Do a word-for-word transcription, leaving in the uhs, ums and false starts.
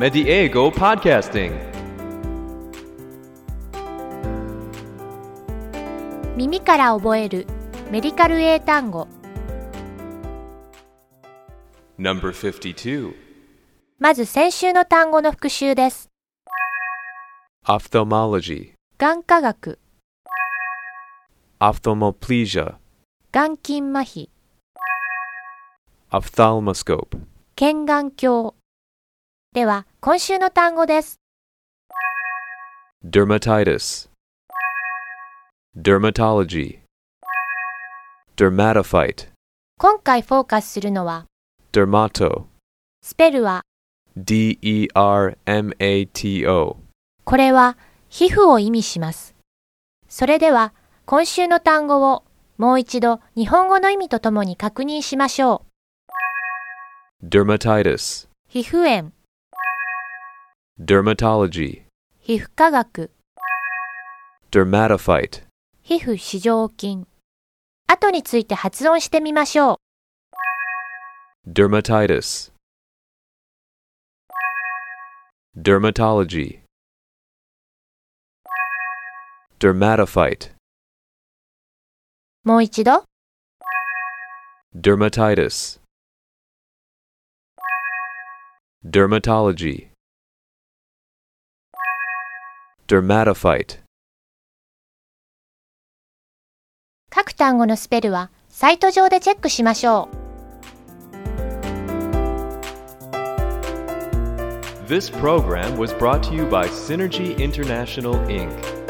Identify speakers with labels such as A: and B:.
A: Mediego Podcasting。
B: 耳から覚えるメディカル英単語
A: ナンバーごじゅうに。
B: まず先週の単語の復習です。
A: Ophthalmology、
B: 眼科学、
A: Ophthalmoplegia、
B: 眼筋麻痺、
A: Ophthalmoscope、
B: 見眼鏡。では今週の単語です。
A: Dermatitis、 Dermatology、 Dermatophyte、
B: 今回フォーカスするのは
A: Dermato、
B: スペルは
A: ディー イー アール エム エー ティー オー。
B: これは皮膚を意味します。それでは今週の単語をもう一度日本語の意味とともに確認しましょ
A: う。Dermatitis、
B: 皮膚炎、
A: Dermatology、
B: 皮膚科学、
A: Dermatophyte、
B: 皮膚糸状筋。後について発音してみましょう。
A: Dermatitis、 Dermatology、 Dermatophyte。
B: もう一度。
A: Dermatitis、 Dermatology、 Dermatophyte。
B: 各単語のスペルはサイト上でチェックしましょう。
A: This program was brought to you by Synergy International, Incorporated